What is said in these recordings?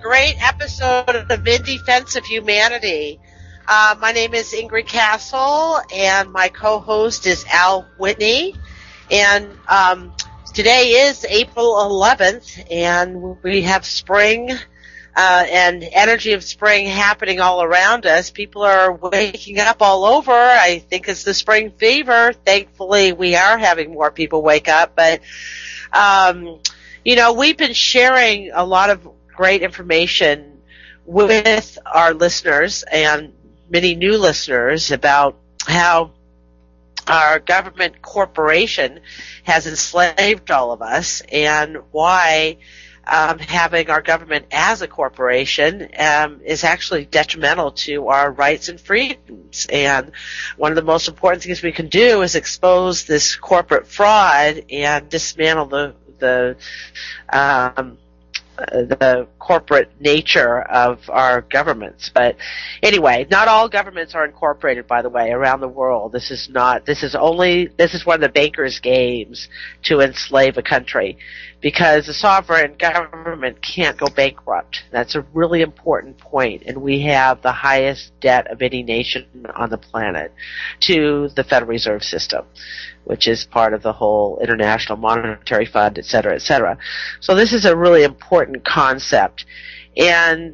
great episode of In Defense of Humanity. My name is Ingrid Castle, and my co-host is Al Whitney. And today is April 11th, and we have spring and energy of spring happening all around us. People are waking up all over. I think it's the spring fever. Thankfully, we are having more people wake up. But, we've been sharing a lot of great information with our listeners and many new listeners about how our government corporation has enslaved all of us and why having our government as a corporation is actually detrimental to our rights and freedoms. And one of the most important things we can do is expose this corporate fraud and dismantle the corporate nature of our governments. But anyway, not all governments are incorporated, by the way, around the world. This is one of the bankers' games to enslave a country, because a sovereign government can't go bankrupt. That's a really important point, and we have the highest debt of any nation on the planet to the Federal Reserve System, which is part of the whole International Monetary Fund, et cetera, et cetera. So this is a really important concept. And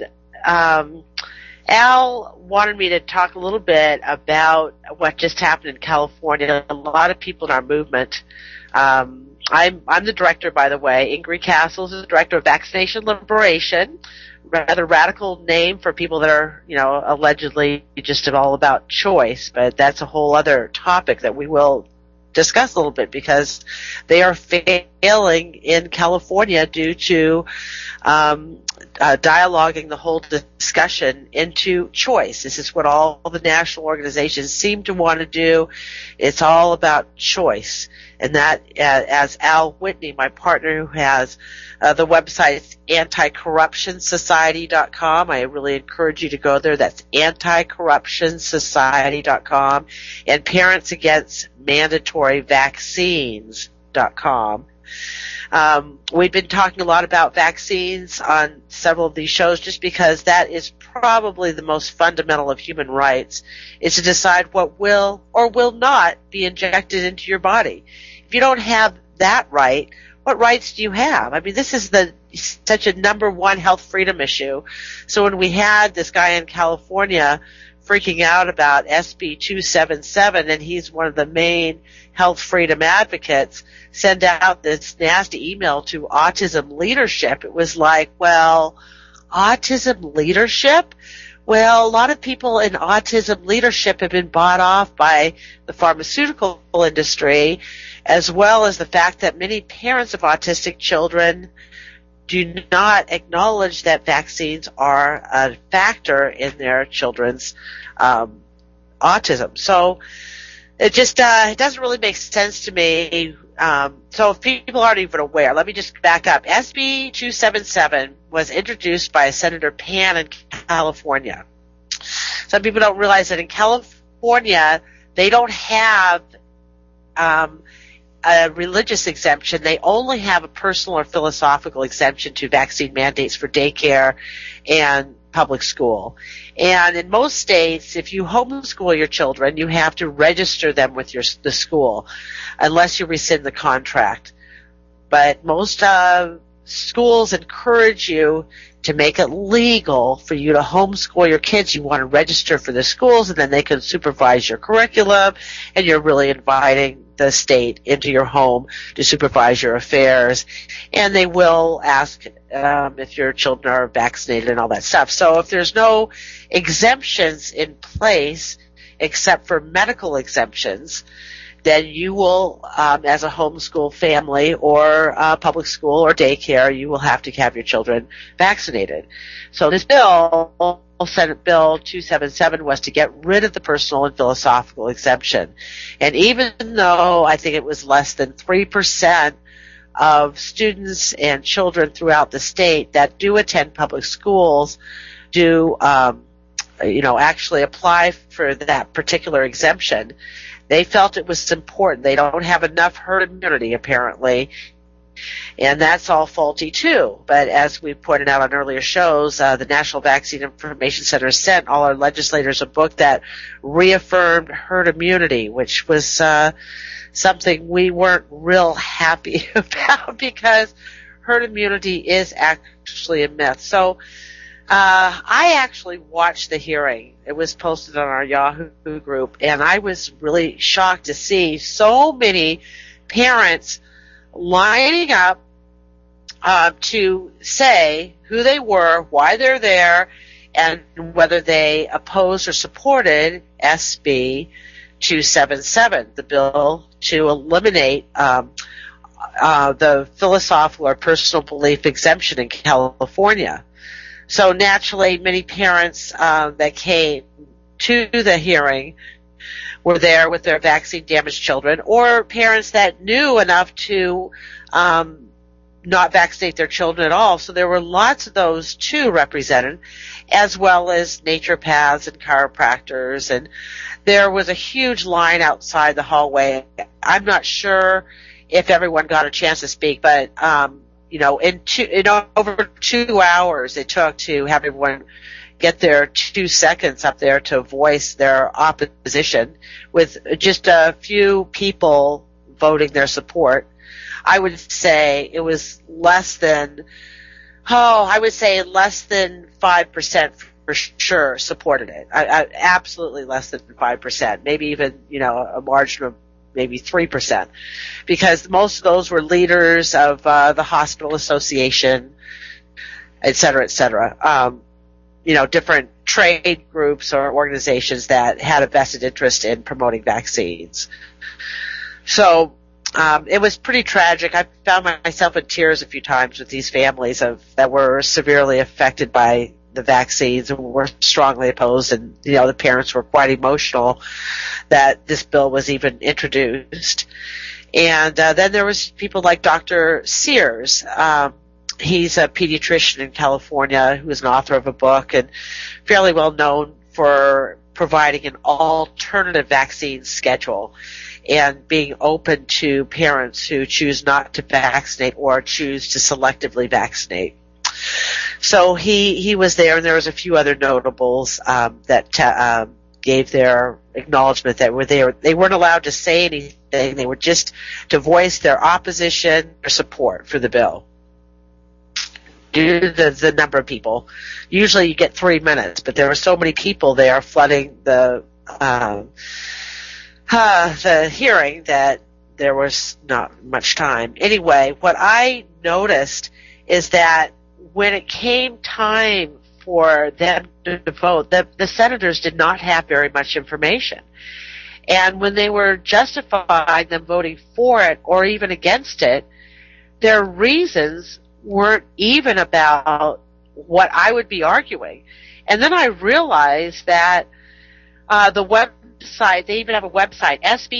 Al wanted me to talk a little bit about what just happened in California. A lot of people in our movement, I'm the director, by the way. Ingrid Castle is the director of Vaccination Liberation. Rather radical name for people that are, allegedly just all about choice. But that's a whole other topic that we will discuss a little bit, because they are failing in California due to dialoguing the whole discussion into choice. This is what all the national organizations seem to want to do. It's all about choice. And that, as Al Whitney, my partner who has the website anticorruptionsociety.com. I really encourage you to go there. That's anticorruptionsociety.com. And parentsagainstmandatoryvaccines.com. We've been talking a lot about vaccines on several of these shows, just because that is probably the most fundamental of human rights, is to decide what will or will not be injected into your body. If you don't have that right, what rights do you have? I mean, this is such a number one health freedom issue. So when we had this guy in California freaking out about SB 277, and he's one of the main health freedom advocates, send out this nasty email to autism leadership. It was like, well, autism leadership? Well, a lot of people in autism leadership have been bought off by the pharmaceutical industry, as well as the fact that many parents of autistic children do not acknowledge that vaccines are a factor in their children's autism. So it just it doesn't really make sense to me. So if people aren't even aware, let me just back up. SB 277 was introduced by Senator Pan in California. Some people don't realize that in California they don't have a religious exemption. They only have a personal or philosophical exemption to vaccine mandates for daycare and public school. And in most states, if you homeschool your children, you have to register them with the school unless you rescind the contract. But most schools encourage you to make it legal for you to homeschool your kids. You want to register for the schools, and then they can supervise your curriculum, and you're really inviting the state into your home to supervise your affairs. And they will ask if your children are vaccinated and all that stuff. So if there's no exemptions in place except for medical exemptions, then you will, as a homeschool family or public school or daycare, you will have to have your children vaccinated. So this bill, Senate Bill 277, was to get rid of the personal and philosophical exemption. And even though I think it was less than 3% of students and children throughout the state that do attend public schools do, actually apply for that particular exemption, they felt it was important. They don't have enough herd immunity, apparently, And that's all faulty too. But as we pointed out on earlier shows, the National Vaccine Information Center sent all our legislators a book that reaffirmed herd immunity, which was something we weren't real happy about, because herd immunity is actually a myth. So I actually watched the hearing. It was posted on our Yahoo group, and I was really shocked to see so many parents lining up to say who they were, why they're there, and whether they opposed or supported SB 277, the bill to eliminate the philosophical or personal belief exemption in California. So naturally, many parents that came to the hearing were there with their vaccine-damaged children, or parents that knew enough to not vaccinate their children at all. So there were lots of those too represented, as well as naturopaths and chiropractors. And there was a huge line outside the hallway. I'm not sure if everyone got a chance to speak, but in over 2 hours it took to have everyone get their 2 seconds up there to voice their opposition, with just a few people voting their support. I would say it was less than 5% for sure supported it. I absolutely less than 5%, maybe even, a margin of maybe 3%, because most of those were leaders of the hospital association, et cetera, et cetera. Different trade groups or organizations that had a vested interest in promoting vaccines. So it was pretty tragic. I found myself in tears a few times with these families that were severely affected by the vaccines and were strongly opposed, and the parents were quite emotional that this bill was even introduced. And then there was people like Dr. Sears. He's a pediatrician in California who is an author of a book and fairly well known for providing an alternative vaccine schedule and being open to parents who choose not to vaccinate or choose to selectively vaccinate. So he was there, and there was a few other notables that gave their acknowledgement that were there. They weren't allowed to say anything. They were just to voice their opposition or support for the bill. Due to the number of people, usually you get 3 minutes, but there were so many people there flooding the hearing that there was not much time. Anyway, what I noticed is that when it came time for them to vote, the senators did not have very much information. And when they were justifying them voting for it or even against it, their reasons weren't even about what I would be arguing. And then I realized that the website, they even have a website,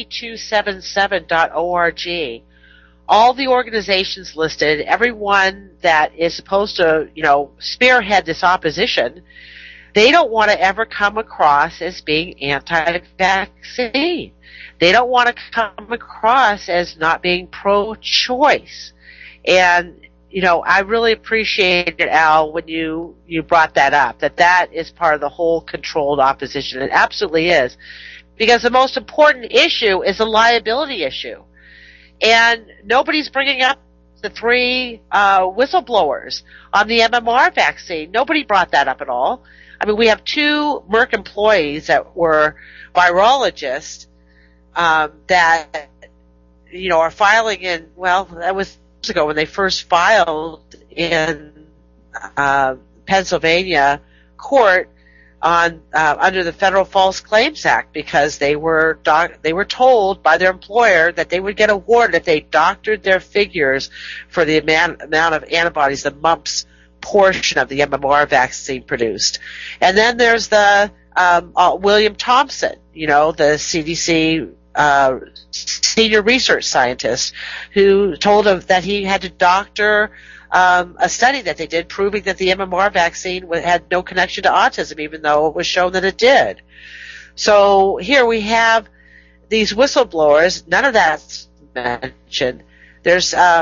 sb277.org. All the organizations listed, everyone that is supposed to, spearhead this opposition, they don't want to ever come across as being anti-vaccine. They don't want to come across as not being pro-choice. And I really appreciated, Al, when you brought that up, that is part of the whole controlled opposition. It absolutely is. Because the most important issue is a liability issue. And nobody's bringing up the 3 whistleblowers on the MMR vaccine. Nobody brought that up at all. I mean, we have 2 Merck employees that were virologists that, are filing in, that was ago when they first filed in Pennsylvania court on under the Federal False Claims Act, because they were told by their employer that they would get awarded if they doctored their figures for the amount of antibodies, the mumps portion of the MMR vaccine produced. And then there's the William Thompson, the CDC senior research scientist, who told him that he had to doctor a study that they did proving that the MMR vaccine had no connection to autism, even though it was shown that it did. So here we have these whistleblowers. None of that's mentioned. There's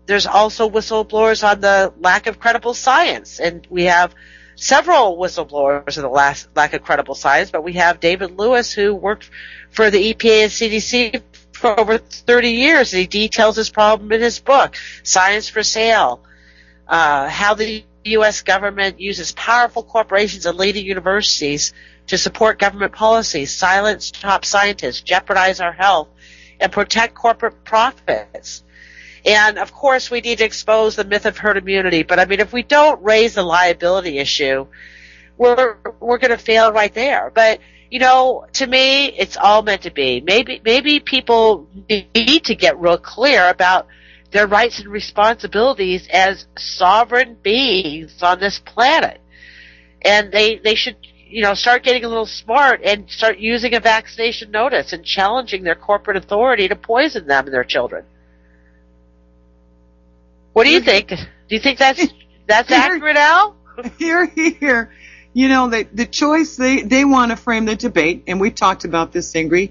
there's also whistleblowers on the lack of credible science, and we have several whistleblowers on the lack of credible science, but we have David Lewis, who worked for the EPA and CDC for over 30 years, and he details his problem in his book, Science for Sale, how the U.S. government uses powerful corporations and leading universities to support government policies, silence top scientists, jeopardize our health, and protect corporate profits. And, of course, we need to expose the myth of herd immunity. But, I mean, if we don't raise the liability issue, we're going to fail right there. But, you know, to me, it's all meant to be. Maybe people need to get real clear about their rights and responsibilities as sovereign beings on this planet. And they should, you know, start getting a little smart and start using a vaccination notice and challenging their corporate authority to poison them and their children. What do you think? Do you think that's accurate, Al? Here. You know, the choice, they want to frame the debate, and we've talked about this, Ingrid.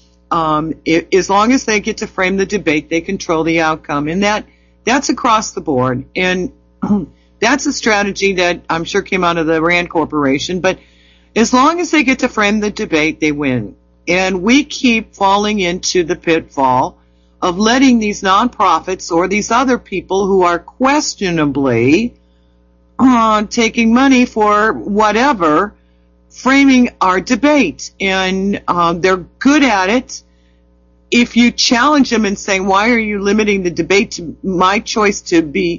As long as they get to frame the debate, they control the outcome. And that's across the board. And that's a strategy that I'm sure came out of the Rand Corporation. But as long as they get to frame the debate, they win. And we keep falling into the pitfall of letting these nonprofits or these other people who are questionably taking money for whatever, framing our debate. And they're good at it. If you challenge them and say, why are you limiting the debate to my choice to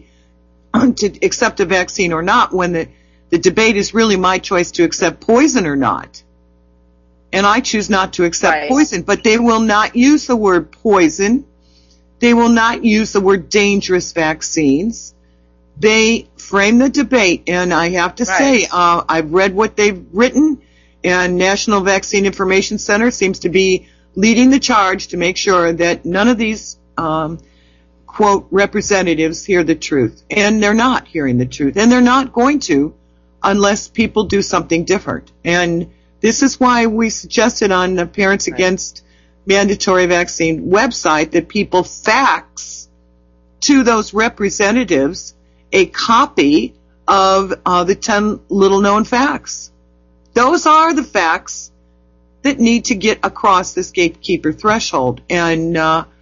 accept a vaccine or not, when the debate is really my choice to accept poison or not? And I choose not to accept poison, but they will not use the word poison. They will not use the word dangerous vaccines. They frame the debate, and I have to say, I've read what they've written, and National Vaccine Information Center seems to be leading the charge to make sure that none of these, quote, representatives hear the truth. And they're not hearing the truth, and they're not going to unless people do something different. And this is why we suggested on the Parents Against Mandatory Vaccine website that people fax to those representatives a copy of the 10 little-known facts. Those are the facts that need to get across this gatekeeper threshold. And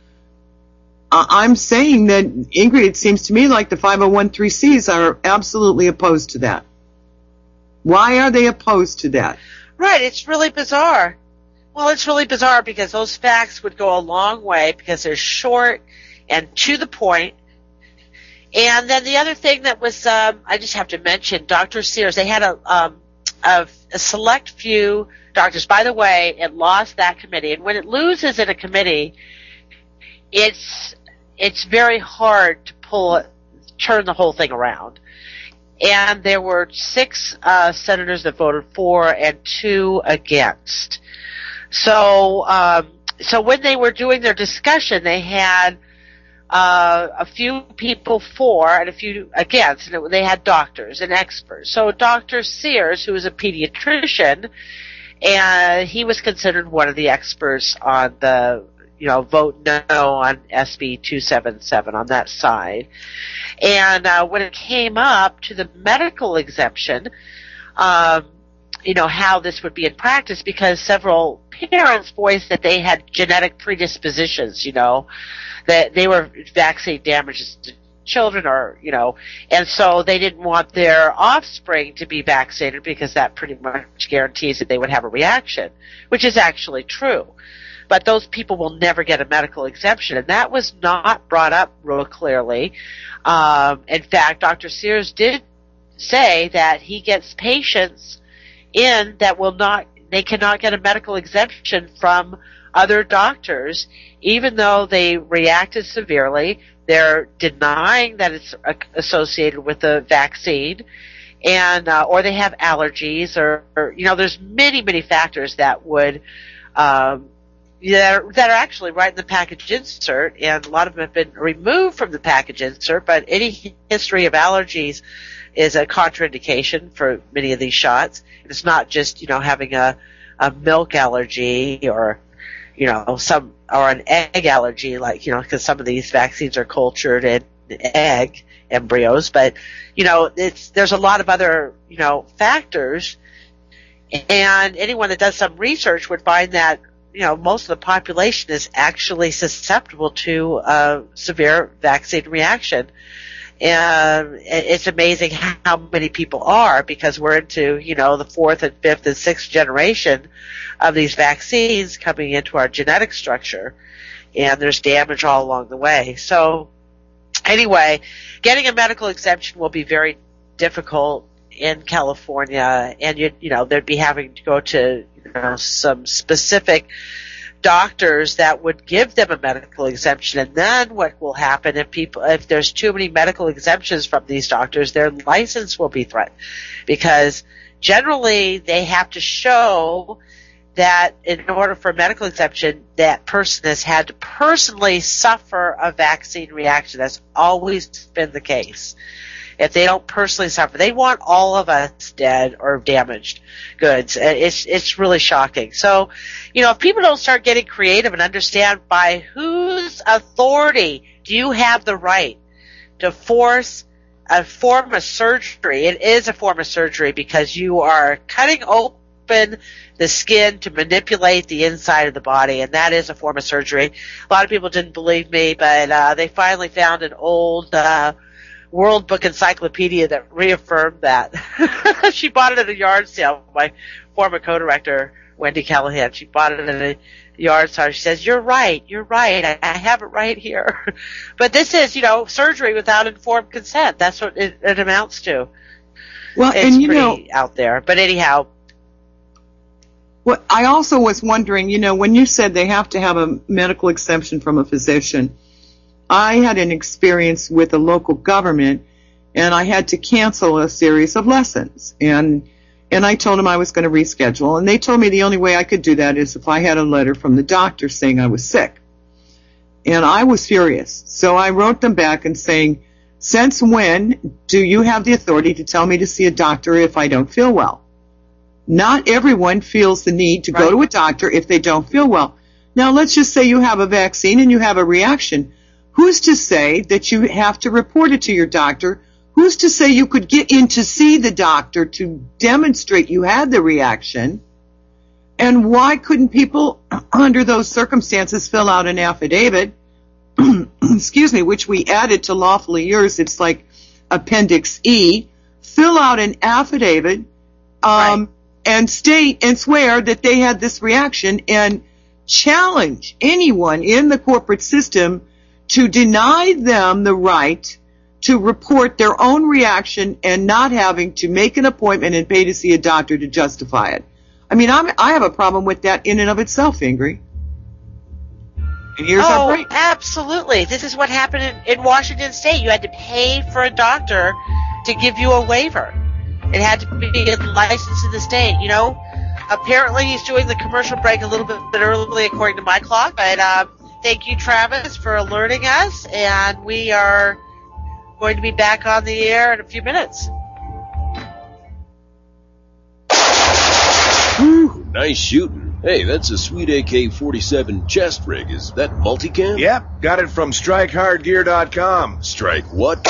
I'm saying that, Ingrid, it seems to me like the 501(c)(3)s are absolutely opposed to that. Why are they opposed to that? Right, it's really bizarre. Well, it's really bizarre because those facts would go a long way because they're short and to the point. And then the other thing that was, I just have to mention, Dr. Sears, they had a select few doctors. By the way, it lost that committee. And when it loses in a committee, it's very hard to turn the whole thing around. And there were 6 senators that voted for and 2 against. So when they were doing their discussion, they had a few people for and a few against, and they had doctors and experts. So Dr. Sears, who is a pediatrician, and he was considered one of the experts on the, vote no on SB 277 on that side. And when it came up to the medical exemption, how this would be in practice, because several parents voiced that they had genetic predispositions, that they were vaccine damages to children and so they didn't want their offspring to be vaccinated because that pretty much guarantees that they would have a reaction, which is actually true. But those people will never get a medical exemption, and that was not brought up real clearly. In fact, Dr. Sears did say that he gets patients in that they cannot get a medical exemption from other doctors, even though they reacted severely. They're denying that it's associated with the vaccine, and or they have allergies, or there's many factors that would that are actually right in the package insert, and a lot of them have been removed from the package insert. But any history of allergies is a contraindication for many of these shots. It's not just having a milk allergy or or an egg allergy, because some of these vaccines are cultured in egg embryos, but, there's a lot of other, factors. And anyone that does some research would find that, most of the population is actually susceptible to a severe vaccine reaction. And it's amazing how many people are, because we're into, the fourth and fifth and sixth generation of these vaccines coming into our genetic structure. And there's damage all along the way. So anyway, getting a medical exemption will be very difficult in California, and they'd be having to go to some specific doctors that would give them a medical exemption. And then what will happen if there's too many medical exemptions from these doctors, their license will be threatened, because generally they have to show that in order for a medical exemption, that person has had to personally suffer a vaccine reaction. That's always been the case. If they don't personally suffer, they want all of us dead or damaged goods. It's really shocking. So, if people don't start getting creative and understand by whose authority do you have the right to force a form of surgery, it is a form of surgery, because you are cutting open the skin to manipulate the inside of the body, and that is a form of surgery. A lot of people didn't believe me, but they finally found an old World Book Encyclopedia that reaffirmed that. She bought it at a yard sale. My former co-director, Wendy Callahan, she bought it at a yard sale. She says, you're right. I have it right here. But this is, surgery without informed consent. That's what it amounts to. Well, it's pretty out there. But anyhow. Well, I also was wondering, when you said they have to have a medical exemption from a physician, I had an experience with a local government, and I had to cancel a series of lessons. And I told them I was going to reschedule, and they told me the only way I could do that is if I had a letter from the doctor saying I was sick. And I was furious. So I wrote them back and saying, since when do you have the authority to tell me to see a doctor if I don't feel well? Not everyone feels the need to go to a doctor if they don't feel well. Now, let's just say you have a vaccine and you have a reaction. Who's to say that you have to report it to your doctor? Who's to say you could get in to see the doctor to demonstrate you had the reaction? And why couldn't people, under those circumstances, fill out an affidavit, which we added to lawfully yours? It's like Appendix E. Fill out an affidavit and state and swear that they had this reaction, and challenge anyone in the corporate system to deny them the right to report their own reaction and not having to make an appointment and pay to see a doctor to justify it. I mean, I have a problem with that in and of itself, Ingrid. And here's our break. Absolutely. This is what happened in Washington State. You had to pay for a doctor to give you a waiver. It had to be licensed in the state. Apparently he's doing the commercial break a little bit early according to my clock, but thank you, Travis, for alerting us, and we are going to be back on the air in a few minutes. Whew, nice shooting. Hey, that's a sweet AK-47 chest rig. Is that multicam? Yep, got it from StrikeHardGear.com. Strike what?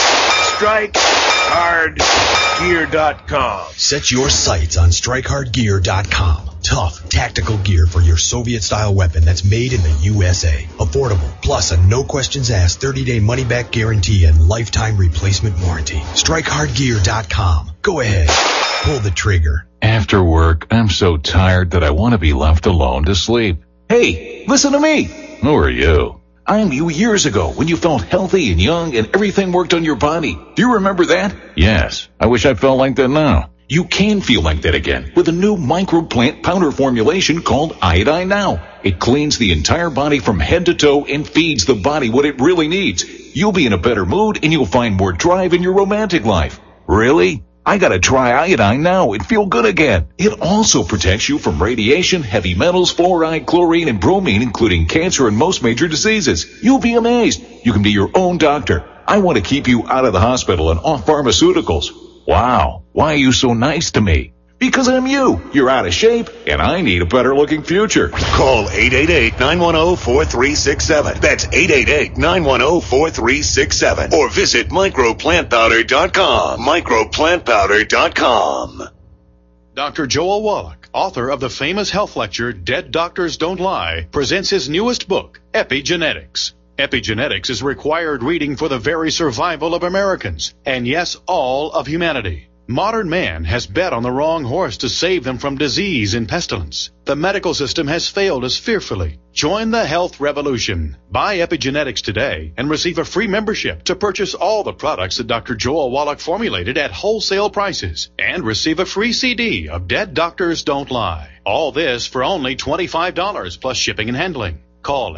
StrikeHardGear.com. Set your sights on StrikeHardGear.com. Tough, tactical gear for your Soviet-style weapon that's made in the USA. Affordable, plus a no-questions-asked 30-day money-back guarantee and lifetime replacement warranty. StrikeHardGear.com. Go ahead. Pull the trigger. After work, I'm so tired that I want to be left alone to sleep. Hey, listen to me. Who are you? I'm you years ago when you felt healthy and young and everything worked on your body. Do you remember that? Yes. I wish I felt like that now. You can feel like that again with a new microplant powder formulation called Iodine Now. It cleans the entire body from head to toe and feeds the body what it really needs. You'll be in a better mood and you'll find more drive in your romantic life. Really? I gotta try Iodine Now and feel good again. It also protects you from radiation, heavy metals, fluoride, chlorine, and bromine, including cancer and most major diseases. You'll be amazed. You can be your own doctor. I want to keep you out of the hospital and off pharmaceuticals. Wow. Why are you so nice to me? Because I'm you. You're out of shape, and I need a better-looking future. Call 888-910-4367. That's 888-910-4367. Or visit microplantpowder.com. Microplantpowder.com. Dr. Joel Wallach, author of the famous health lecture, Dead Doctors Don't Lie, presents his newest book, Epigenetics. Epigenetics is required reading for the very survival of Americans, and yes, all of humanity. Modern man has bet on the wrong horse to save them from disease and pestilence. The medical system has failed us fearfully. Join the health revolution. Buy Epigenetics today and receive a free membership to purchase all the products that Dr. Joel Wallach formulated at wholesale prices, and receive a free CD of Dead Doctors Don't Lie. All this for only $25 plus shipping and handling. Call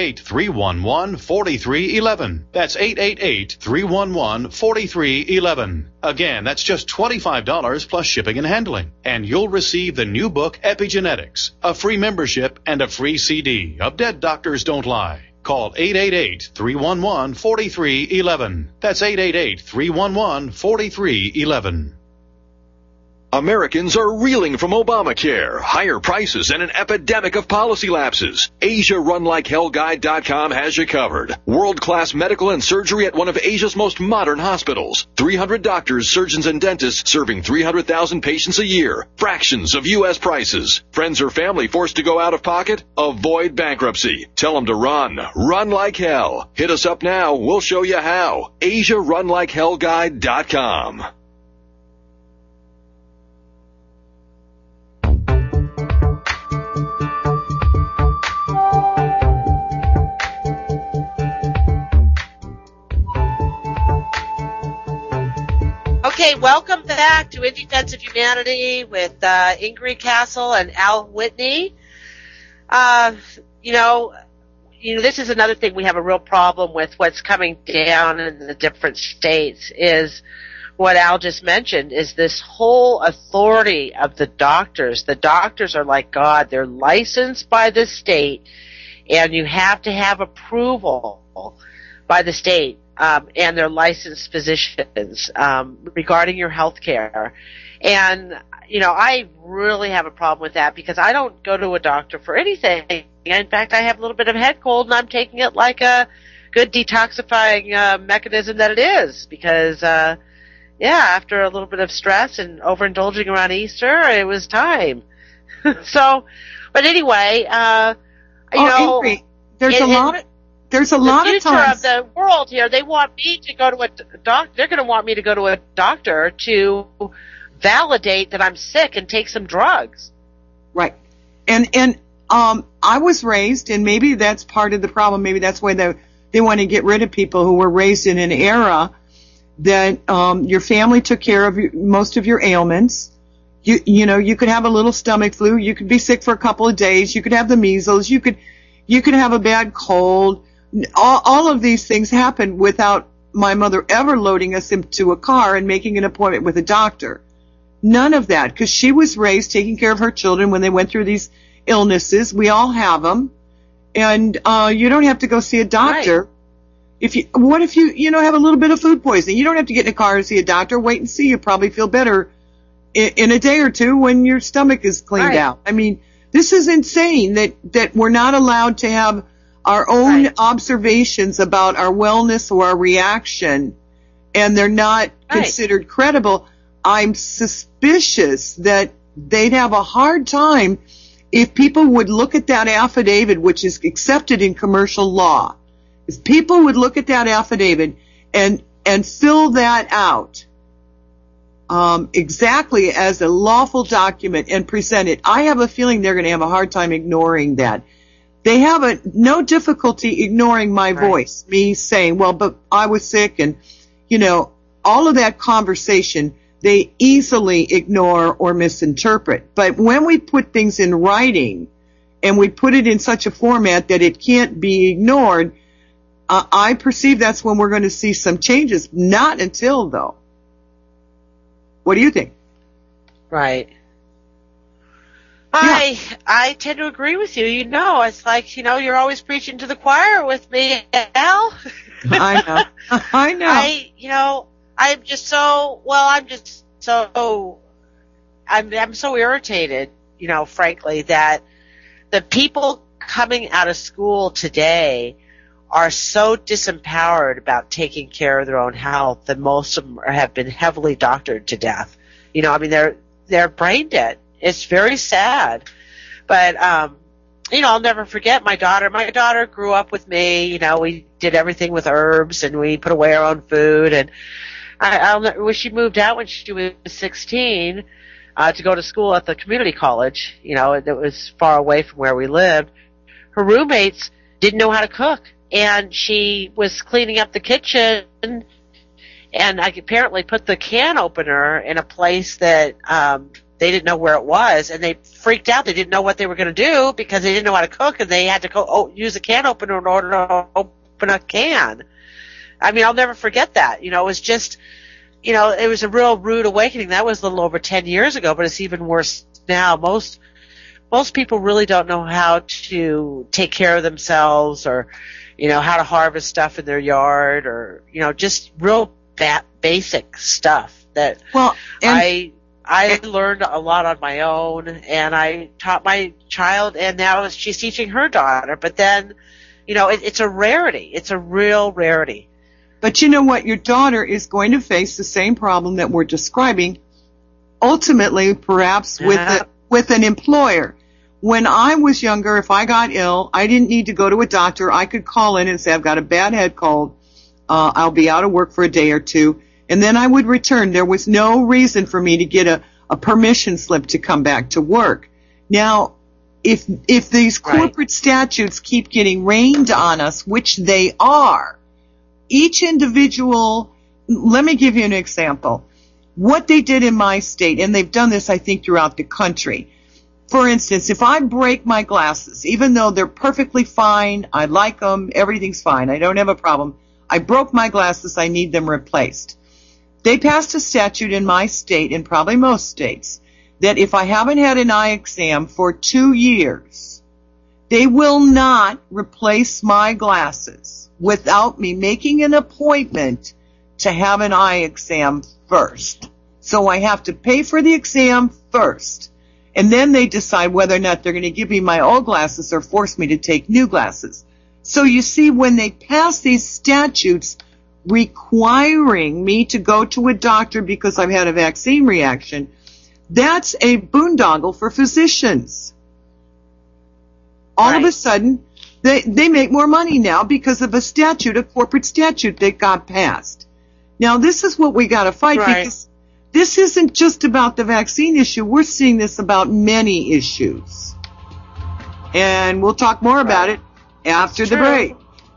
888-311-4311. That's 888-311-4311. Again, that's just $25 plus shipping and handling. And you'll receive the new book, Epigenetics, a free membership, and a free CD of Dead Doctors Don't Lie. Call 888-311-4311. That's 888-311-4311. Americans are reeling from Obamacare, higher prices, and an epidemic of policy lapses. AsiaRunLikeHellGuide.com has you covered. World-class medical and surgery at one of Asia's most modern hospitals. 300 doctors, surgeons, and dentists serving 300,000 patients a year. Fractions of U.S. prices. Friends or family forced to go out of pocket? Avoid bankruptcy. Tell them to run. Run like hell. Hit us up now. We'll show you how. AsiaRunLikeHellGuide.com. Okay, welcome back to In Defense of Humanity with Ingrid Castle and Al Whitney. This is another thing we have a real problem with what's coming down in the different states is what Al just mentioned, is this whole authority of the doctors. The doctors are like God. They're licensed by the state, and you have to have approval by the state. And their licensed physicians regarding your health care. And, I really have a problem with that because I don't go to a doctor for anything. In fact, I have a little bit of head cold, and I'm taking it like a good detoxifying mechanism that it is because, after a little bit of stress and overindulging around Easter, it was time. But anyway, Ingrid, there's a lot of times. The future of the world here, they want me to go to a doctor. They're going to want me to go to a doctor to validate that I'm sick and take some drugs. Right. And I was raised, and maybe that's part of the problem. Maybe that's why they want to get rid of people who were raised in an era that your family took care of most of your ailments. You could have a little stomach flu. You could be sick for a couple of days. You could have the measles. You could have a bad cold. All of these things happened without my mother ever loading us into a car and making an appointment with a doctor. None of that, because she was raised taking care of her children when they went through these illnesses. We all have them. And you don't have to go see a doctor. Right. What if you have a little bit of food poisoning? You don't have to get in a car and see a doctor. Wait and see. You'll probably feel better in a day or two when your stomach is cleaned out. I mean, this is insane that we're not allowed to have our own observations about our wellness or our reaction, and they're not considered credible. I'm suspicious that they'd have a hard time if people would look at that affidavit, which is accepted in commercial law. If people would look at that affidavit and fill that out exactly as a lawful document and present it, I have a feeling they're going to have a hard time ignoring that. They have no difficulty ignoring my voice, me saying, well, but I was sick, and, all of that conversation, they easily ignore or misinterpret. But when we put things in writing and we put it in such a format that it can't be ignored, I perceive that's when we're going to see some changes. Not until, though. What do you think? Right. I tend to agree with you. It's like, you're always preaching to the choir with me, Al. I know. I'm just so I'm so irritated, frankly, that the people coming out of school today are so disempowered about taking care of their own health that most of them have been heavily doctored to death. They're brain dead. It's very sad. But, I'll never forget my daughter. My daughter grew up with me. We did everything with herbs and we put away our own food. And when she moved out when she was 16, to go to school at the community college, it was far away from where we lived, her roommates didn't know how to cook. And she was cleaning up the kitchen, and I apparently put the can opener in a place that they didn't know where it was, and they freaked out. They didn't know what they were going to do because they didn't know how to cook, and they had to go use a can opener in order to open a can. I'll never forget that. It was just, it was a real rude awakening. That was a little over 10 years ago, but it's even worse now. Most people really don't know how to take care of themselves or how to harvest stuff in their yard or, just real basic stuff that I learned a lot on my own, and I taught my child, and now she's teaching her daughter. But then, it's a rarity. It's a real rarity. But you know what? Your daughter is going to face the same problem that we're describing, ultimately, perhaps with an employer. When I was younger, if I got ill, I didn't need to go to a doctor. I could call in and say, I've got a bad head cold. I'll be out of work for a day or two. And then I would return. There was no reason for me to get a permission slip to come back to work. Now, if these corporate statutes keep getting rained on us, which they are, each individual, let me give you an example. What they did in my state, and they've done this, I think, throughout the country. For instance, if I break my glasses, even though they're perfectly fine, I like them, everything's fine, I don't have a problem, I broke my glasses, I need them replaced. They passed a statute in my state, and probably most states, that if I haven't had an eye exam for 2 years, they will not replace my glasses without me making an appointment to have an eye exam first. So I have to pay for the exam first. And then they decide whether or not they're going to give me my old glasses or force me to take new glasses. So you see, when they pass these statutes requiring me to go to a doctor because I've had a vaccine reaction, that's a boondoggle for physicians. All of a sudden, they make more money now because of a corporate statute that got passed. Now, this is what we got to fight because this isn't just about the vaccine issue. We're seeing this about many issues. And we'll talk more about it after the break.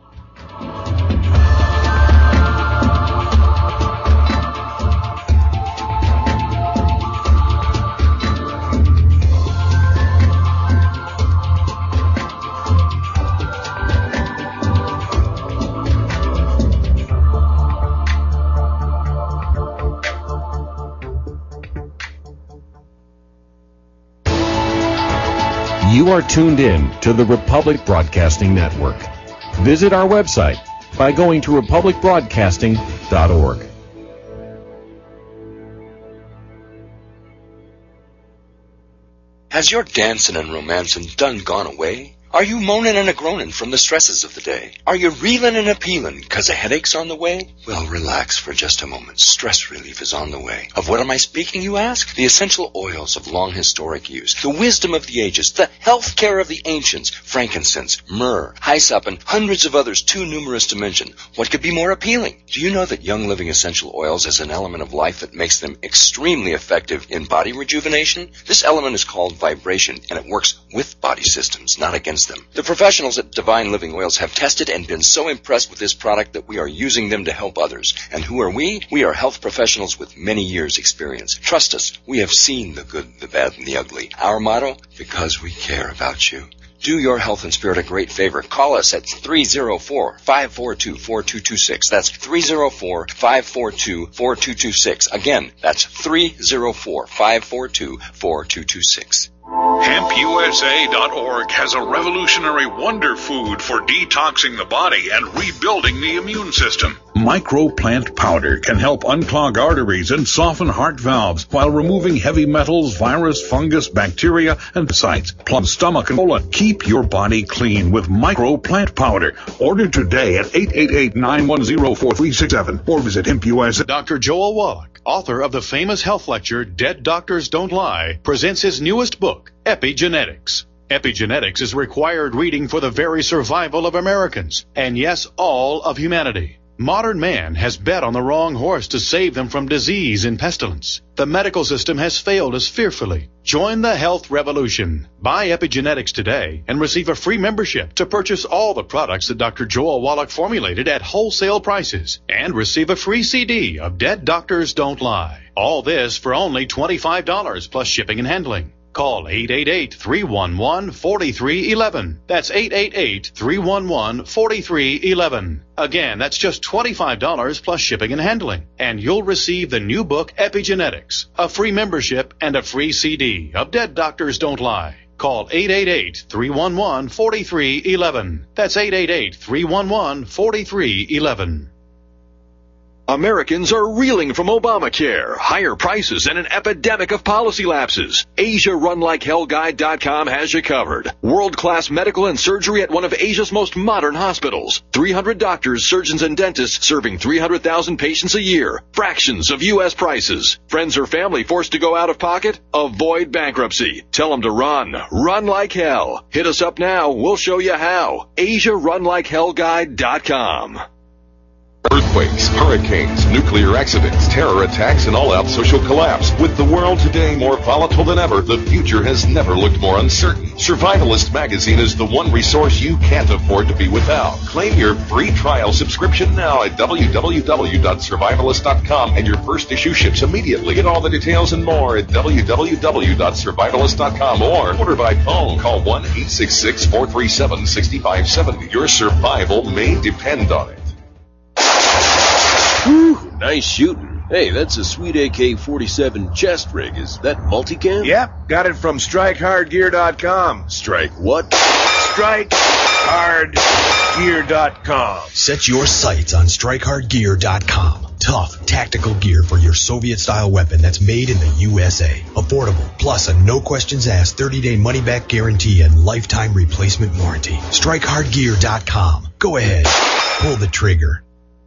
You are tuned in to the Republic Broadcasting Network. Visit our website by going to republicbroadcasting.org. Has your dancing and romancing done gone away? Are you moaning and a-groaning from the stresses of the day? Are you reeling and appealing 'cause a headache's on the way? Well, relax for just a moment. Stress relief is on the way. Of what am I speaking, you ask? The essential oils of long historic use, the wisdom of the ages, the health care of the ancients, frankincense, myrrh, hyssop, and hundreds of others too numerous to mention. What could be more appealing? Do you know that Young Living Essential Oils is an element of life that makes them extremely effective in body rejuvenation? This element is called vibration, and it works with body systems, not against them. The professionals at Divine Living Oils have tested and been so impressed with this product that we are using them to help others. And who are we? We are health professionals with many years' experience. Trust us, we have seen the good, the bad, and the ugly. Our motto? Because we care about you. Do your health and spirit a great favor. Call us at 304-542-4226. That's 304-542-4226. Again, that's 304-542-4226. HempUSA.org has a revolutionary wonder food for detoxing the body and rebuilding the immune system. Microplant powder can help unclog arteries and soften heart valves while removing heavy metals, virus, fungus, bacteria, and parasites, plum, stomach, and colon. Keep your body clean with Microplant powder. Order today at 888-910-4367 or visit HempUS. Dr. Joel Wallach, author of the famous health lecture Dead Doctors Don't Lie, presents his newest book, Epigenetics. Epigenetics is required reading for the very survival of Americans, and yes, all of humanity. Modern man has bet on the wrong horse to save them from disease and pestilence. The medical system has failed us fearfully. Join the health revolution. Buy Epigenetics today and receive a free membership to purchase all the products that Dr. Joel Wallach formulated at wholesale prices and receive a free CD of Dead Doctors Don't Lie. All this for only $25 plus shipping and handling. Call 888-311-4311. That's 888-311-4311. Again, that's just $25 plus shipping and handling. And you'll receive the new book, Epigenetics, a free membership, and a free CD of Dead Doctors Don't Lie. Call 888-311-4311. That's 888-311-4311. Americans are reeling from Obamacare, higher prices, and an epidemic of policy lapses. AsiaRunLikeHellGuide.com has you covered. World-class medical and surgery at one of Asia's most modern hospitals. 300 doctors, surgeons, and dentists serving 300,000 patients a year. Fractions of U.S. prices. Friends or family forced to go out of pocket? Avoid bankruptcy. Tell them to run. Run like hell. Hit us up now. We'll show you how. AsiaRunLikeHellGuide.com. Earthquakes, hurricanes, nuclear accidents, terror attacks, and all-out social collapse. With the world today more volatile than ever, the future has never looked more uncertain. Survivalist Magazine is the one resource you can't afford to be without. Claim your free trial subscription now at www.survivalist.com, and your first issue ships immediately. Get all the details and more at www.survivalist.com or order by phone. Call 1-866-437-6570. Your survival may depend on it. Whew, nice shooting. Hey, that's a sweet AK-47 chest rig. Is that multicam? Yep, got it from StrikeHardGear.com. Strike what? StrikeHardGear.com. Set your sights on StrikeHardGear.com. Tough, tactical gear for your Soviet-style weapon that's made in the USA. Affordable, plus a no-questions-asked 30-day money-back guarantee and lifetime replacement warranty. StrikeHardGear.com. Go ahead, pull the trigger.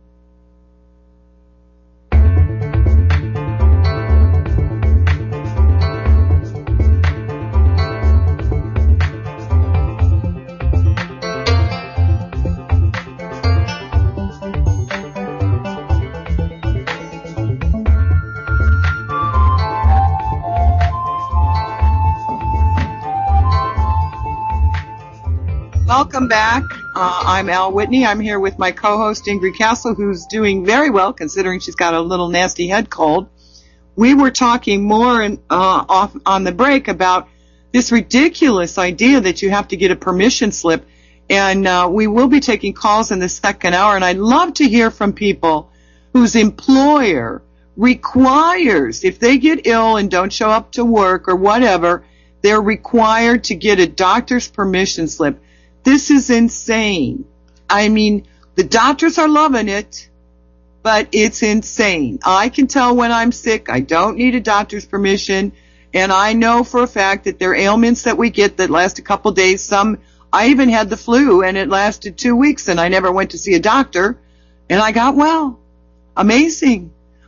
Welcome back. I'm Al Whitney. I'm here with my co-host Ingrid Castle, who's doing very well considering she's got a little nasty head cold. We were talking more off on the break about this ridiculous idea that you have to get a permission slip, and we will be taking calls in the second hour, and I'd love to hear from people whose employer requires, if they get ill and don't show up to work or whatever, they're required to get a doctor's permission slip. This is insane. I mean, the doctors are loving it, but it's insane. I can tell when I'm sick. I don't need a doctor's permission. And I know for a fact that there are ailments that we get that last a couple days. I even had the flu and it lasted 2 weeks and I never went to see a doctor and I got well. Amazing.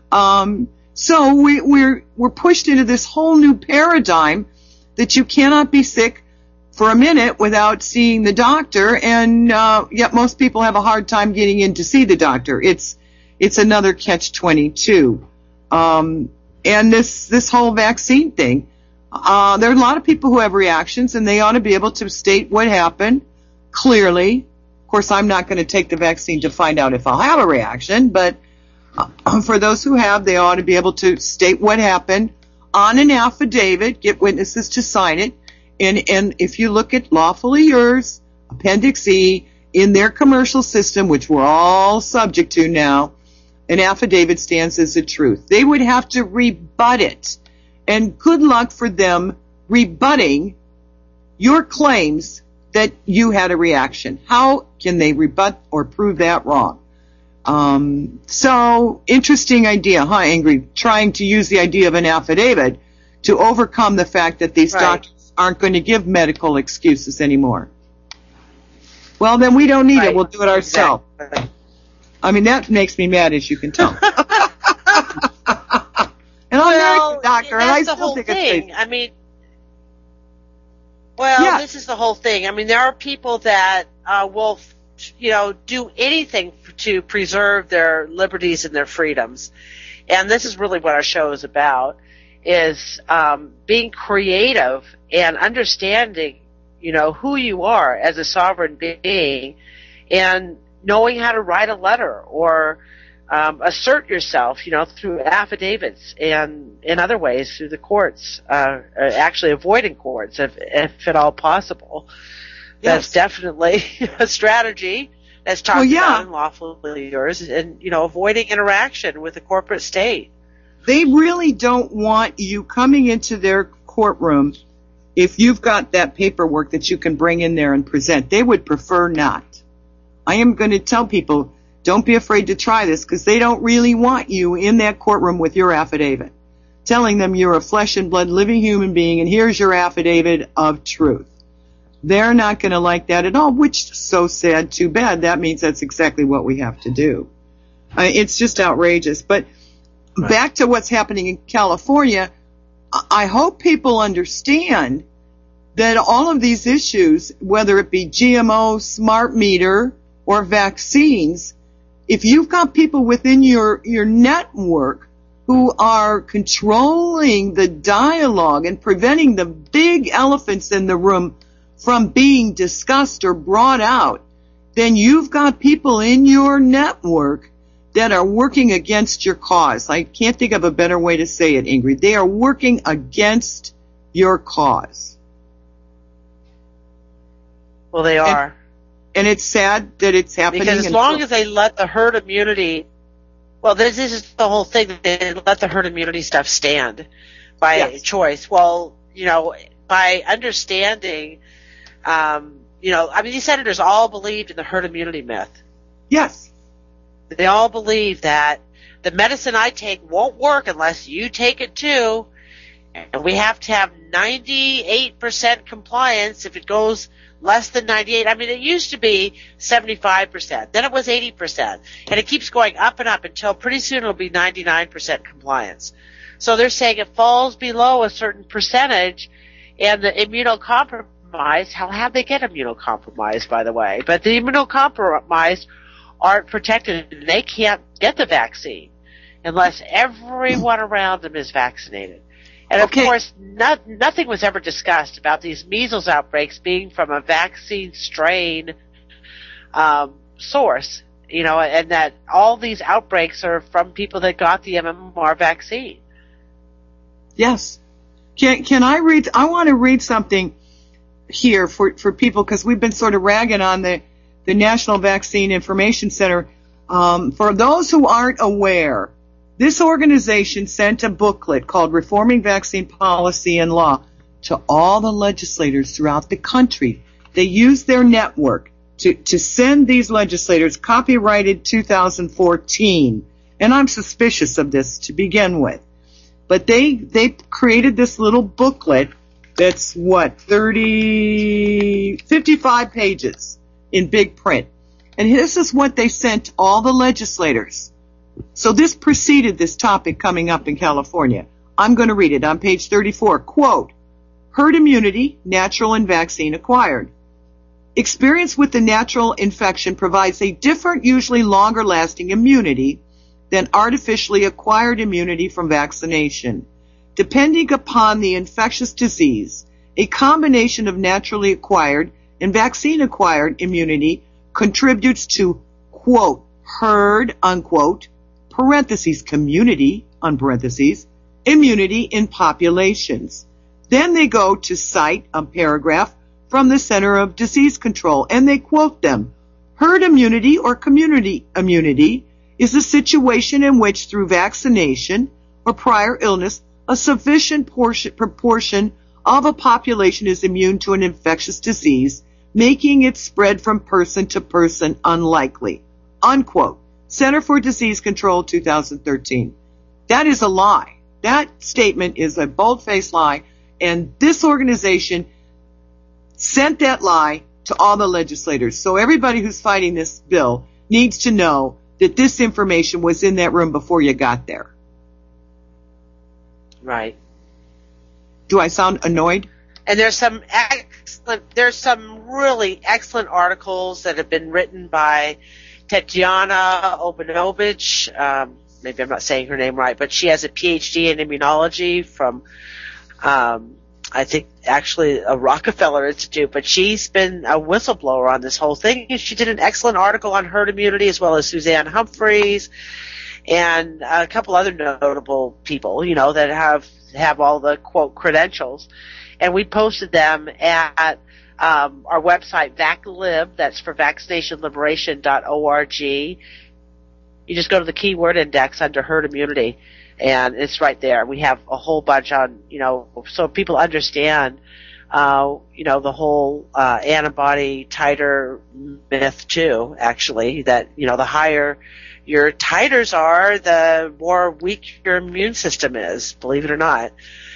So we're pushed into this whole new paradigm that you cannot be sick for a minute without seeing the doctor, and yet most people have a hard time getting in to see the doctor. It's another catch-22. And this whole vaccine thing, there are a lot of people who have reactions, and they ought to be able to state what happened clearly. Of course, I'm not going to take the vaccine to find out if I'll have a reaction, but for those who have, they ought to be able to state what happened on an affidavit, get witnesses to sign it. And if you look at Lawfully Yours, Appendix E, in their commercial system, which we're all subject to now, an affidavit stands as the truth. They would have to rebut it. And good luck for them rebutting your claims that you had a reaction. How can they rebut or prove that wrong? So, interesting idea, huh, Ingrid? Trying to use the idea of an affidavit to overcome the fact that these doctors aren't going to give medical excuses anymore. Well, then we don't need it. We'll do it ourselves. Exactly. I mean, that makes me mad, as you can tell. And I'm not a doctor, and I still think it's crazy. I mean, this is the whole thing. I mean, there are people that will, do anything to preserve their liberties and their freedoms. And this is really what our show is about, is being creative and understanding, who you are as a sovereign being, and knowing how to write a letter or assert yourself, through affidavits and in other ways through the courts, actually avoiding courts if at all possible. That's definitely a strategy that's talked about in Lawful Leaders, and, avoiding interaction with the corporate state. They really don't want you coming into their courtroom if you've got that paperwork that you can bring in there and present. They would prefer not. I am going to tell people, don't be afraid to try this, because they don't really want you in that courtroom with your affidavit, telling them you're a flesh and blood living human being and here's your affidavit of truth. They're not going to like that at all, which is so sad, too bad. That means that's exactly what we have to do. It's just outrageous. But back to what's happening in California, I hope people understand that all of these issues, whether it be GMO, smart meter, or vaccines, if you've got people within your network who are controlling the dialogue and preventing the big elephants in the room from being discussed or brought out, then you've got people in your network that are working against your cause. I can't think of a better way to say it, Ingrid. They are working against your cause. Well, they are. And it's sad that it's happening. Because as long as they let the herd immunity, this is the whole thing, they let the herd immunity stuff stand by choice. Well, by understanding, these senators all believed in the herd immunity myth. Yes. They all believe that the medicine I take won't work unless you take it too. And we have to have 98% compliance. If it goes less than 98, it used to be 75%. Then it was 80%. And it keeps going up and up until pretty soon it'll be 99% compliance. So they're saying it falls below a certain percentage, and the immunocompromised, how'd they get immunocompromised, by the way? But the immunocompromised aren't protected. They can't get the vaccine unless everyone around them is vaccinated. And of course, nothing was ever discussed about these measles outbreaks being from a vaccine strain source, and that all these outbreaks are from people that got the MMR vaccine. Yes. Can I read? I want to read something here for people, because we've been sort of ragging on the National Vaccine Information Center. For those who aren't aware, this organization sent a booklet called Reforming Vaccine Policy and Law to all the legislators throughout the country. They used their network to send these legislators, copyrighted 2014. And I'm suspicious of this to begin with. But they created this little booklet that's 55 pages in big print. And this is what they sent all the legislators. So this preceded this topic coming up in California. I'm going to read it on page 34. Quote, herd immunity, natural and vaccine acquired. Experience with the natural infection provides a different, usually longer lasting immunity than artificially acquired immunity from vaccination. Depending upon the infectious disease, a combination of naturally acquired and vaccine acquired immunity contributes to, quote, herd, unquote, parentheses, community, unparentheses, immunity in populations. Then they go to cite a paragraph from the Center of Disease Control, and they quote them. Herd immunity or community immunity is a situation in which through vaccination or prior illness, a sufficient proportion of a population is immune to an infectious disease, making its spread from person to person unlikely, unquote. Center for Disease Control 2013. That is a lie. That statement is a bold-faced lie, and this organization sent that lie to all the legislators. So everybody who's fighting this bill needs to know that this information was in that room before you got there. Right. Do I sound annoyed? And there's some really excellent articles that have been written by Tatiana Obanovich. Maybe I'm not saying her name right, but she has a PhD in immunology from, I think, actually a Rockefeller Institute, but she's been a whistleblower on this whole thing. She did an excellent article on herd immunity, as well as Suzanne Humphreys and a couple other notable people, that have all the, quote, credentials. And we posted them at our website, VacLib, that's for vaccinationliberation.org. You just go to the keyword index under herd immunity, and it's right there. We have a whole bunch on, so people understand, the whole antibody titer myth too, actually, that, the higher your titers are, the more weak your immune system is, believe it or not.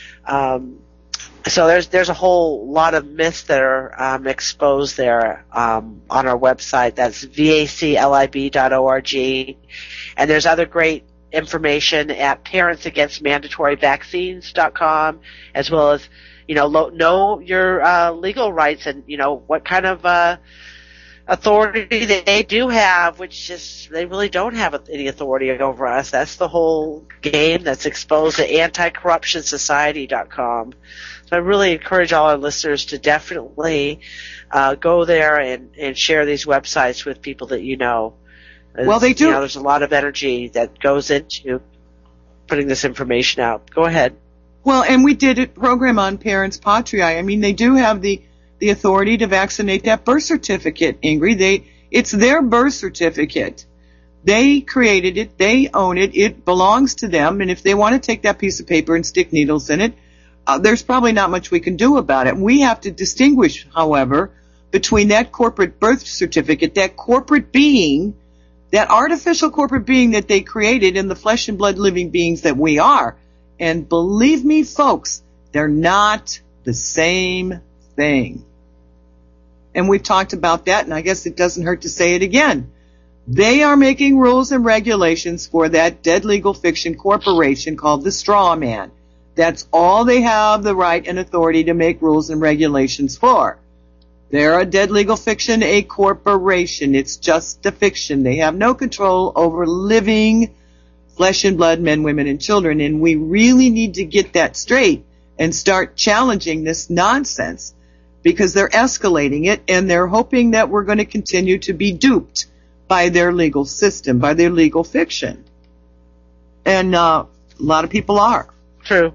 So there's a whole lot of myths that are exposed there on our website. That's vaclib.org. And there's other great information at parentsagainstmandatoryvaccines.com, as well as, know your legal rights and, what kind of authority they do have, which they really don't have any authority over us. That's the whole game that's exposed at anticorruptionsociety.com. So I really encourage all our listeners to definitely go there and share these websites with people that you know. Well, they do. There's a lot of energy that goes into putting this information out. Go ahead. Well, and we did a program on Parents Patriae. I mean, they do have the authority to vaccinate that birth certificate, Ingrid. It's their birth certificate. They created it. They own it. It belongs to them. And if they want to take that piece of paper and stick needles in it, there's probably not much we can do about it. We have to distinguish, however, between that corporate birth certificate, that corporate being, that artificial corporate being that they created, and the flesh and blood living beings that we are. And believe me, folks, they're not the same thing. And we've talked about that, and I guess it doesn't hurt to say it again. They are making rules and regulations for that dead legal fiction corporation called the Straw Man. That's all they have the right and authority to make rules and regulations for. They're a dead legal fiction, a corporation. It's just a fiction. They have no control over living flesh and blood men, women, and children. And we really need to get that straight and start challenging this nonsense, because they're escalating it and they're hoping that we're going to continue to be duped by their legal system, by their legal fiction. And a lot of people are. True.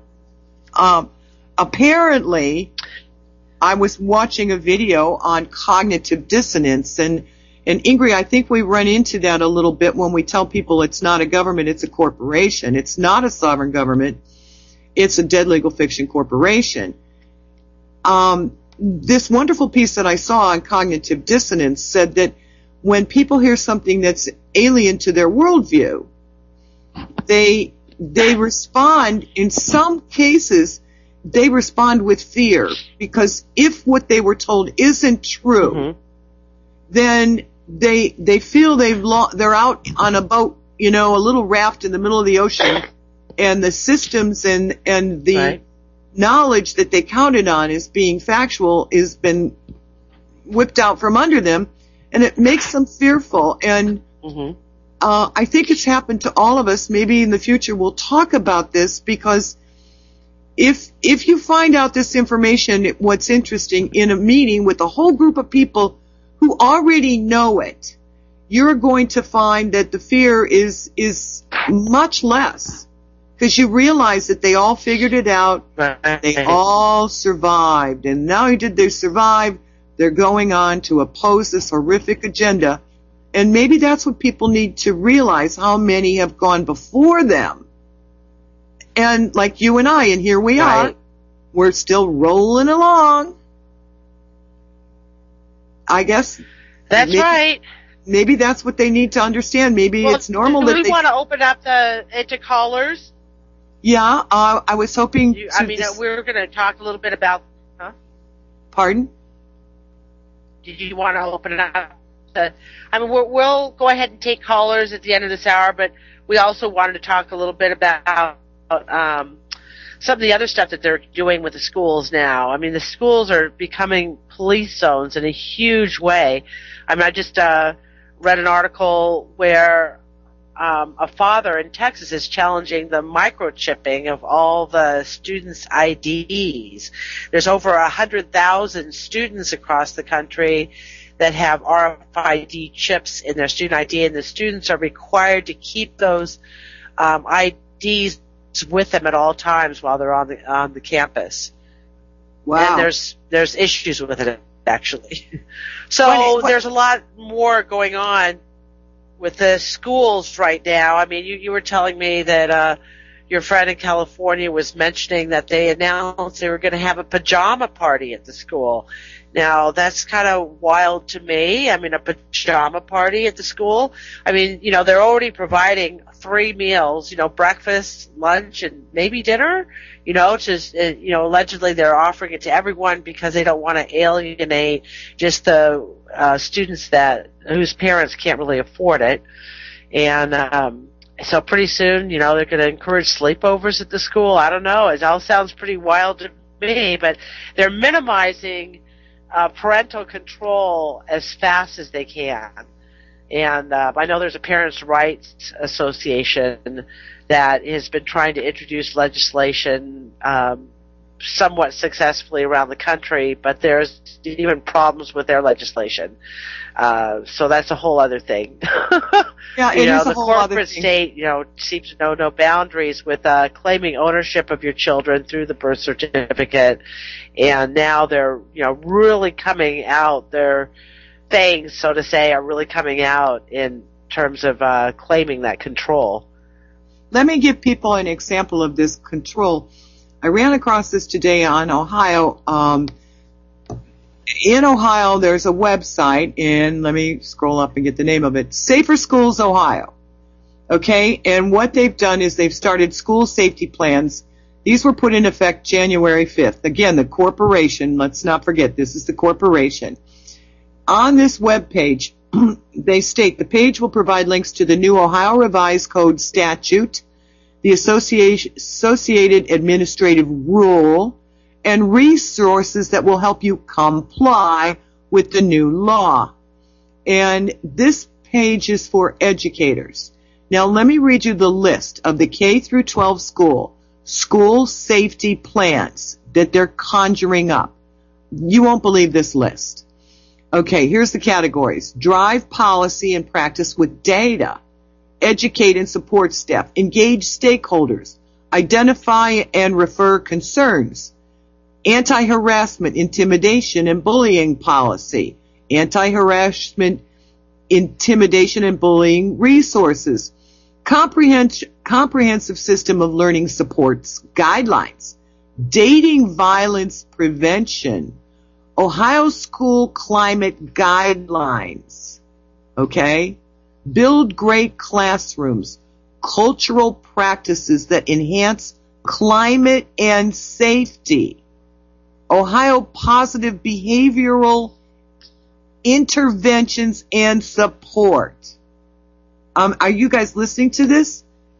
Apparently, I was watching a video on cognitive dissonance, and Ingrid, I think we run into that a little bit when we tell people it's not a government, it's a corporation. It's not a sovereign government. It's a dead legal fiction corporation. This wonderful piece that I saw on cognitive dissonance said that when people hear something that's alien to their worldview, they respond, in some cases, they respond with fear, because if what they were told isn't true, then they feel they're out on a boat, a little raft in the middle of the ocean, and the systems and the knowledge that they counted on as being factual has been whipped out from under them, and it makes them fearful. And I think it's happened to all of us. Maybe in the future we'll talk about this, because if you find out this information, what's interesting, in a meeting with a whole group of people who already know it, you're going to find that the fear is much less, because you realize that they all figured it out. They all survived, and not only did they survive, they're going on to oppose this horrific agenda. And maybe that's what people need to realize, how many have gone before them. And like you and I, and here we are, we're still rolling along. I guess. That's right. maybe that's what they need to understand. Maybe it's normal do that we want to open up it to callers? Yeah, I was hoping. We were going to talk a little bit about. Huh? Pardon? Did you want to open it up? We'll go ahead and take callers at the end of this hour, but we also wanted to talk a little bit about some of the other stuff that they're doing with the schools now. I mean, the schools are becoming police zones in a huge way. I mean, I just read an article where a father in Texas is challenging the microchipping of all the students' IDs. There's over 100,000 students across the country that have RFID chips in their student ID, and the students are required to keep those IDs with them at all times while they're on the campus. Wow. And there's issues with it, actually. So there's a lot more going on with the schools right now. I mean, you were telling me that your friend in California was mentioning that they announced they were going to have a pajama party at the school. Now, that's kind of wild to me. I mean, a pajama party at the school. I mean, they're already providing 3 meals, breakfast, lunch, and maybe dinner. Allegedly they're offering it to everyone because they don't want to alienate just the students whose parents can't really afford it. And so pretty soon, they're going to encourage sleepovers at the school. I don't know. It all sounds pretty wild to me, but they're minimizing parental control as fast as they can. And I know there's a Parents' Rights Association that has been trying to introduce legislation somewhat successfully around the country, but there's even problems with their legislation. So that's a whole other thing. Yeah, it is a the whole other corporate thing. state, seems to know no boundaries with claiming ownership of your children through the birth certificate, and now they're really coming out. Their things, so to say, are really coming out in terms of claiming that control. Let me give people an example of this control. I ran across this today on Ohio. In Ohio, there's a website, and let me scroll up and get the name of it, Safer Schools Ohio. Okay, and what they've done is they've started school safety plans. These were put in effect January 5th. Again, the corporation, let's not forget, this is the corporation. On this webpage, they state the page will provide links to the new Ohio Revised Code statute, the associated administrative rule, and resources that will help you comply with the new law. And this page is for educators. Now let me read you the list of the K through 12 school safety plans that they're conjuring up. You won't believe this list. Okay, here's the categories. Drive policy and practice with data. Educate and support staff. Engage stakeholders. Identify and refer concerns. Anti-harassment, intimidation, and bullying policy. Anti-harassment, intimidation, and bullying resources. Comprehensive system of learning supports guidelines. Dating violence prevention. Ohio school climate guidelines. Okay? Build great classrooms. Cultural practices that enhance climate and safety. Ohio positive behavioral interventions and support. Are you guys listening to this?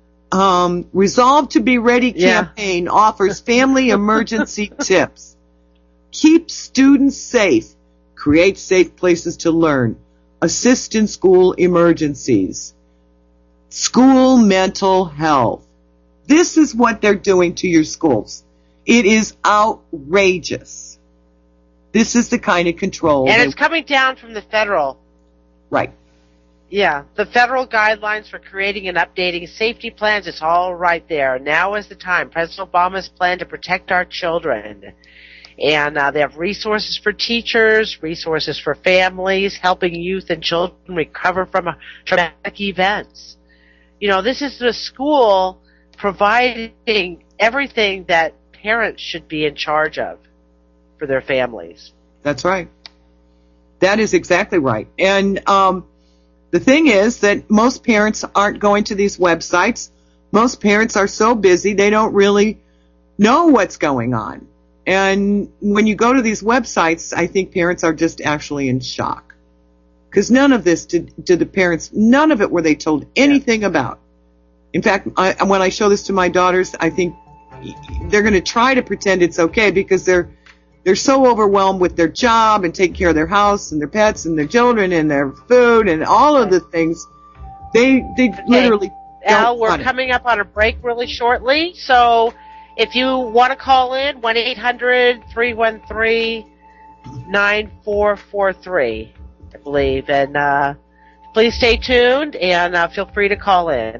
Resolve to be Ready campaign offers family emergency tips. Keep students safe. Create safe places to learn. Assist in school emergencies. School mental health. This is what they're doing to your schools. It is outrageous. This is the kind of control. And it's coming down from the federal. Right. Yeah, the federal guidelines for creating and updating safety plans, it's all right there. Now is the time. President Obama's plan to protect our children. And they have resources for teachers, resources for families, helping youth and children recover from traumatic events. This is the school providing everything that parents should be in charge of for their families. That's right. That is exactly right. And The thing is that most parents aren't going to these websites. Most parents are so busy they don't really know what's going on. And when you go to these websites, I think parents are just actually in shock. Because none of this did the parents, none of it were they told anything about. In fact, when I show this to my daughters, I think they're going to try to pretend it's okay because they're so overwhelmed with their job and taking care of their house and their pets and their children and their food and all of the things. They literally Al, don't we're want it. coming up on a break really shortly, so if you want to call in, 1-800-313-9443, I believe, and please stay tuned and feel free to call in.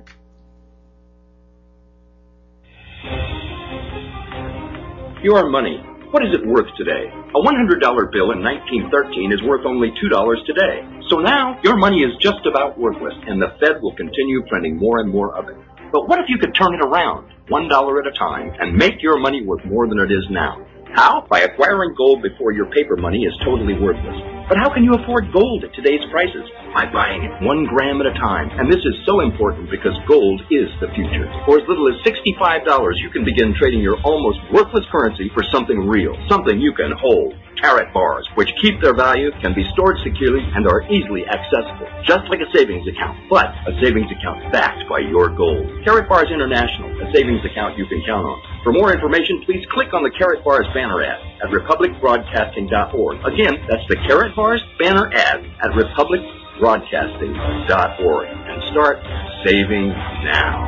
Your money. What is it worth today? A $100 bill in 1913 is worth only $2 today. So now, your money is just about worthless, and the Fed will continue printing more and more of it. But what if you could turn it around, $1 at a time, and make your money worth more than it is now? How? By acquiring gold before your paper money is totally worthless. But how can you afford gold at today's prices? By buying it 1 gram at a time. And this is so important because gold is the future. For as little as $65, you can begin trading your almost worthless currency for something real, something you can hold. Carat bars, which keep their value, can be stored securely and are easily accessible, just like a savings account, but a savings account backed by your gold. Carat Bars International, a savings account you can count on. For more information, please click on the Carat Bars banner ad at republicbroadcasting.org. Again, that's the Carat Bars banner ad at republicbroadcasting.org. And start saving now.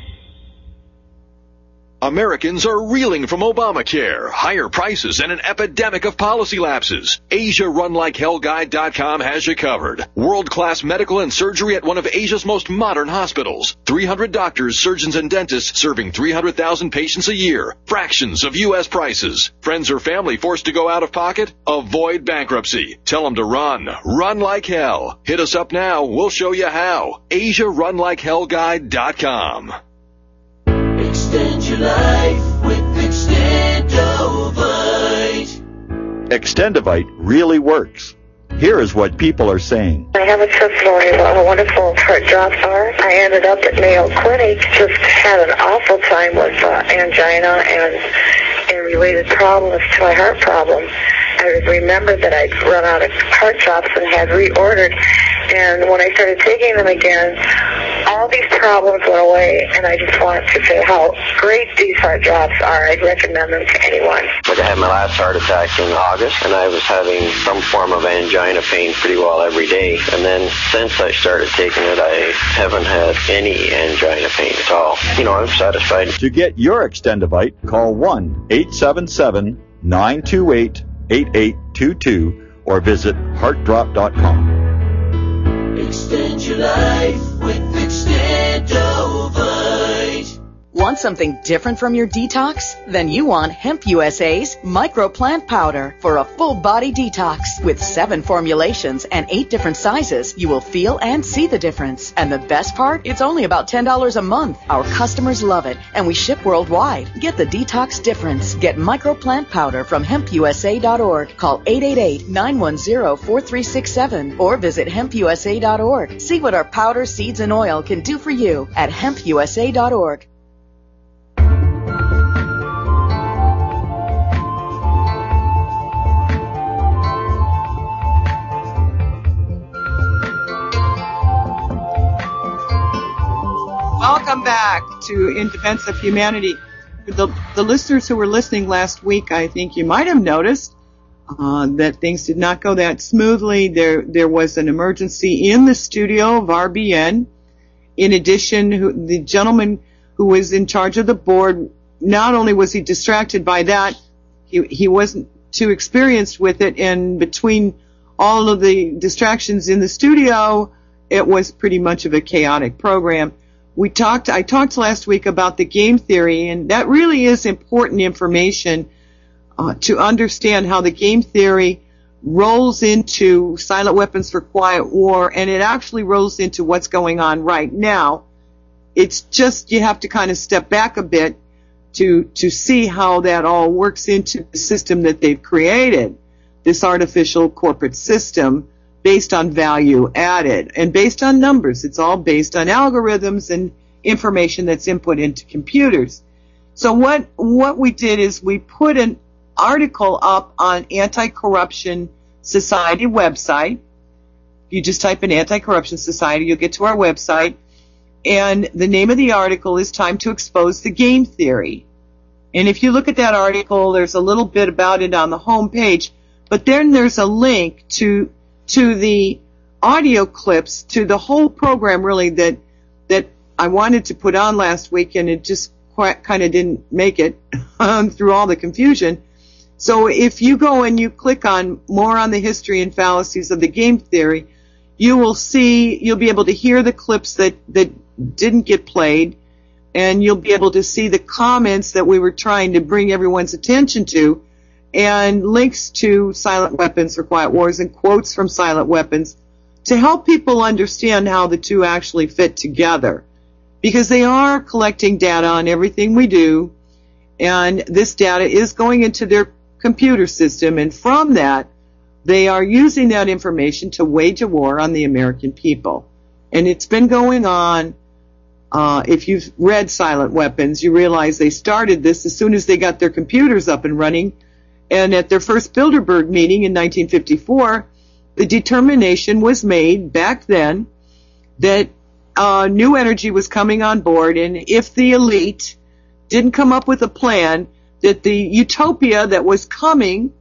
Americans are reeling from Obamacare, higher prices, and an epidemic of policy lapses. AsiaRunLikeHellGuide.com has you covered. World-class medical and surgery at one of Asia's most modern hospitals. 300 doctors, surgeons, and dentists serving 300,000 patients a year. Fractions of U.S. prices. Friends or family forced to go out of pocket? Avoid bankruptcy. Tell them to run. Run like hell. Hit us up now. We'll show you how. AsiaRunLikeHellGuide.com. Extend your life with Extendovite. Extendovite really works. Here is what people are saying. I have a testimony about how wonderful heart drops are. I ended up at Mayo Clinic, just had an awful time with angina and related problems to my heart problem. I remembered that I'd run out of heart drops and had reordered, and when I started taking them again, all these problems went away, and I just want to say how great these heart drops are. I'd recommend them to anyone. I had my last heart attack in August, and I was having some form of angina pain pretty well every day, and then since I started taking it, I haven't had any angina pain at all. You know, I'm satisfied. To get your Extendovite, call 1-877-928-8822 or visit heartdrop.com. Extend your life with Extendovite. Want something different from your detox? Then you want Hemp USA's Microplant Powder for a full body detox. With 7 formulations and 8 different sizes, you will feel and see the difference. And the best part? It's only about $10 a month. Our customers love it, and we ship worldwide. Get the detox difference. Get Microplant Powder from hempusa.org. Call 888-910-4367 or visit hempusa.org. See what our powder, seeds, and oil can do for you at hempusa.org. Welcome back to In Defense of Humanity. The listeners who were listening last week, I think you might have noticed that things did not go that smoothly. There was an emergency in the studio of RBN. In addition, the gentleman who was in charge of the board, not only was he distracted by that, he wasn't too experienced with it, and between all of the distractions in the studio, it was pretty much of a chaotic program. I talked last week about the game theory, and that really is important information to understand how the game theory rolls into Silent Weapons for Quiet War, and it actually rolls into what's going on right now. It's just you have to kind of step back a bit to see how that all works into the system that they've created, this artificial corporate system based on value added and based on numbers. It's all based on algorithms and information that's input into computers. So what we did is we put an article up on Anti-Corruption Society website. You just type in Anti-Corruption Society, you'll get to our website. And the name of the article is Time to Expose the Game Theory. And if you look at that article, there's a little bit about it on the home page, but then there's a link to the audio clips, to the whole program really that I wanted to put on last week, and it just kind of didn't make it through all the confusion. So if you go and you click on more on the history and fallacies of the game theory, you'll be able to hear the clips that didn't get played, and you'll be able to see the comments that we were trying to bring everyone's attention to, and links to Silent Weapons or Quiet Wars and quotes from Silent Weapons to help people understand how the two actually fit together. Because they are collecting data on everything we do, and this data is going into their computer system, and from that, they are using that information to wage a war on the American people. And it's been going on. If you've read Silent Weapons, you realize they started this as soon as they got their computers up and running. And at their first Bilderberg meeting in 1954, the determination was made back then that new energy was coming on board, and if the elite didn't come up with a plan, that the utopia that was coming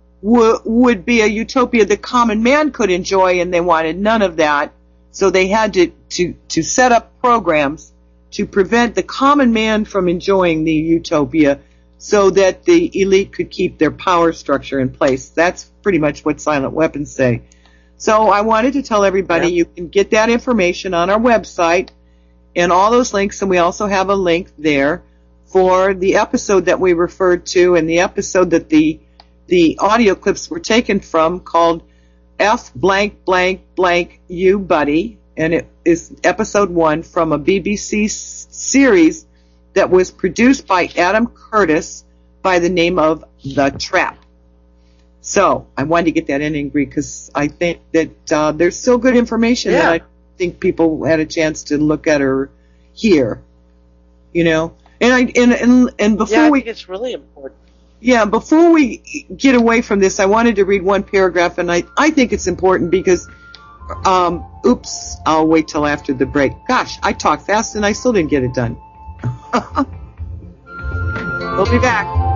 would be a utopia the common man could enjoy, and they wanted none of that. So they had to set up programs to prevent the common man from enjoying the utopia so that the elite could keep their power structure in place. That's pretty much what Silent Weapons say. So I wanted to tell everybody you can get that information on our website and all those links, and we also have a link there for the episode that we referred to and the episode that the audio clips were taken from, called F blank blank blank you buddy, and it is episode 1 from a BBC series that was produced by Adam Curtis by the name of The Trap. So I wanted to get that in, Ingrid, because I think that there's still good information that I think people had a chance to look at or hear. You know, and before I think it's really important. Yeah, before we get away from this, I wanted to read one paragraph, and I think it's important because, I'll wait till after the break. Gosh, I talked fast and I still didn't get it done. We'll be back.